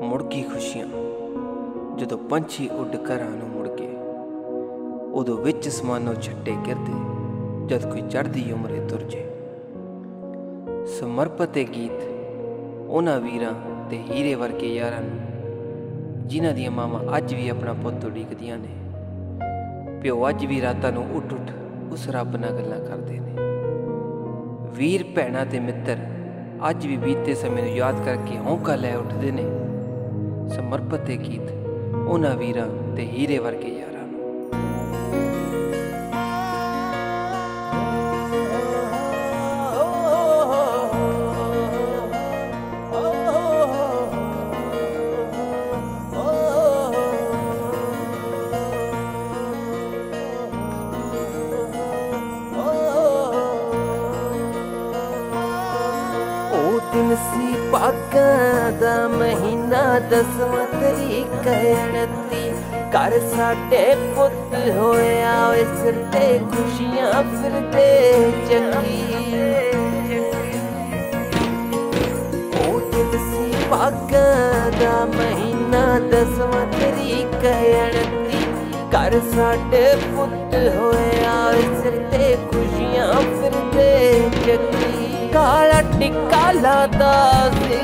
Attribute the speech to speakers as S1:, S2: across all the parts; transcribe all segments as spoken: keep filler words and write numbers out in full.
S1: ਮੁੜ ਗਈ ਖੁਸ਼ੀਆਂ ਜਦੋਂ ਪੰਛੀ ਉੱਡ ਘਰਾਂ ਨੂੰ ਮੁੜ ਗਏ। ਉਦੋਂ ਵਿੱਚ ਸਮਾਨੋਂ ਛੱਟੇ ਗਿਰਦੇ ਜਦ ਕੋਈ ਚੜ੍ਹਦੀ ਉਮਰੇ ਤੁਰ ਜੇ। ਸਮਰਪਿਤ ਇਹ ਗੀਤ ਉਹਨਾਂ ਵੀਰਾਂ ਤੇ ਹੀਰੇ ਵਰਗੇ ਯਾਰਾਂ ਨੂੰ ਜਿਨ੍ਹਾਂ ਦੀਆਂ ਮਾਵਾਂ ਅੱਜ ਵੀ ਆਪਣਾ ਪੁੱਤ ਉਡੀਕਦੀਆਂ ਨੇ। ਪਿਓ ਅੱਜ ਵੀ ਰਾਤਾਂ ਨੂੰ ਉੱਠ ਉੱਠ ਉਸ ਰੱਬ ਨਾਲ ਗੱਲਾਂ ਕਰਦੇ ਨੇ। ਵੀਰ ਭੈਣਾਂ ਤੇ ਮਿੱਤਰ ਅੱਜ ਵੀ ਬੀਤੇ ਸਮੇਂ ਨੂੰ ਯਾਦ ਕਰਕੇ ਹੌਂਕਾ ਲੈ ਉੱਠਦੇ ਨੇ। ਸਮਰਪਿਤ ਇਹ ਗੀਤ ਉਹਨਾਂ ਵੀਰਾਂ ਤੇ ਹੀਰੇ ਵਰਗੇ ਯਾਰਾਂ ਨੂੰ।
S2: दिन सी भागां दा महीना दसवां तरीक उनती घर साडे पुत होया सिर ते खुशियां फिरदे चंगी। ओ दिन सी भागां दा महीना दसवां तरीक उनती घर साडे पुत होया सिर ते खुशियां फिरदे चंगी। काला टिक्का लाता सी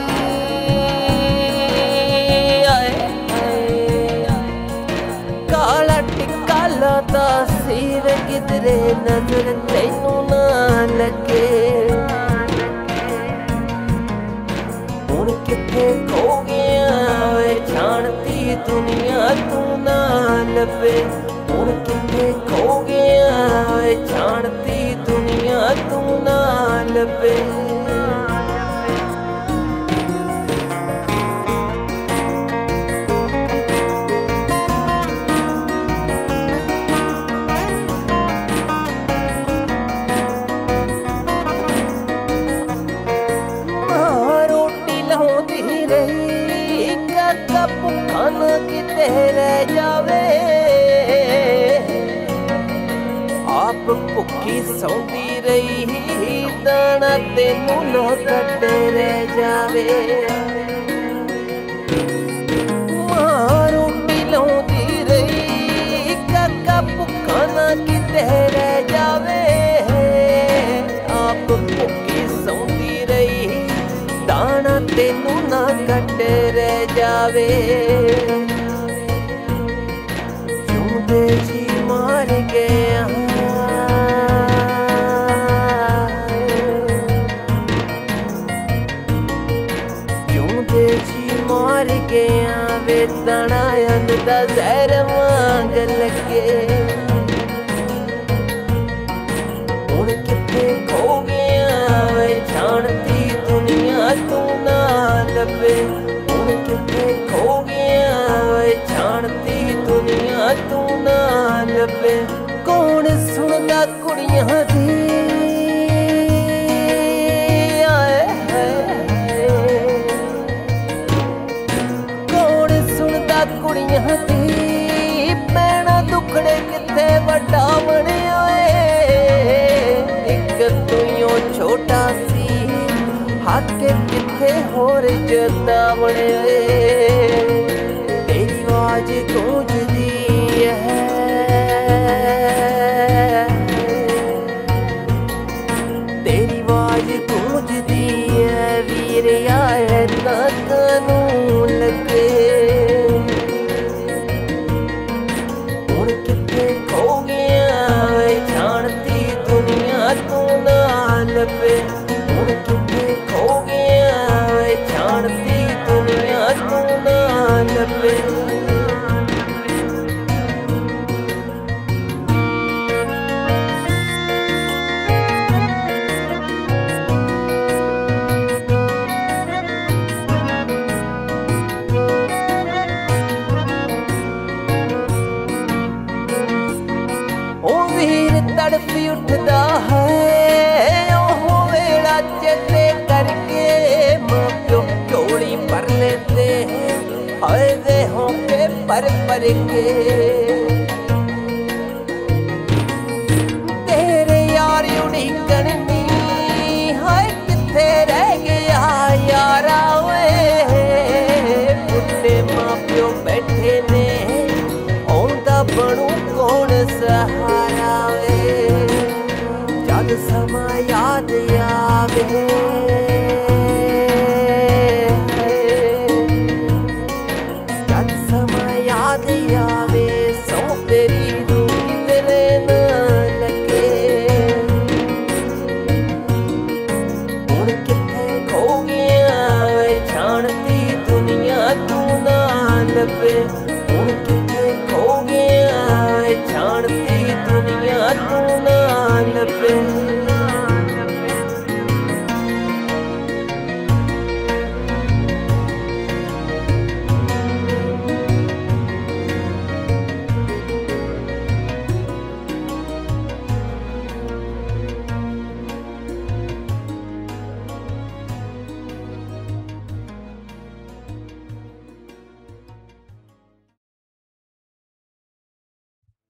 S2: काला टिक्का लाता सी वे किधरे नजर तैनू ना लगे। हुण किथे खो गया वे जानती दुनिया तू ना लभे। हुण किथे खो गया वे जानती दुनिया तू ना लभे। रोटी लाउंदी रही काका भुखा ना किते रह जावे। आप भुखी सौंदी रही दाना तेनू ना कटे रह जावे। मां रोटी लाउंदी रही काका भुखा ना किते रह जावे। आप भुखी सौंदी रही दाना तेनू ना कटे रह जावे। जिउंदे जी मार गया मार गया वे दाना अंदा जहर मांग लगे। हुण किथे खो गया वे जानती दुनिया तू ना लभे। हुण किथे खो गया वे जानती दुनिया तू ना लभे। कौन सुनदा कुड़ियां दी कुड़ियां दी पैना दुखड़े किथे वड्डा बनिया। एक तूं छोटा सी हक किथे होर जदा बने। तेरी आवाज गूंजदी है तेरी आवाज गूंजदी है वीर आए ना कानून लगे। हुण किथे खो गया जानती दुनिया तू ना लभे। ओ वीर तड़पी उठदा है चेते करके मां प्यो चोड़ी पर लेते हाय दे होके पर पर के। तेरे यार उड़ीकन दी हाय किथे रह गया यारा वे। जद समा याद आवे सौ तेरी रूह तेरे ना लगे हुण किथे खो गया जानती दुनिया तू ना लभे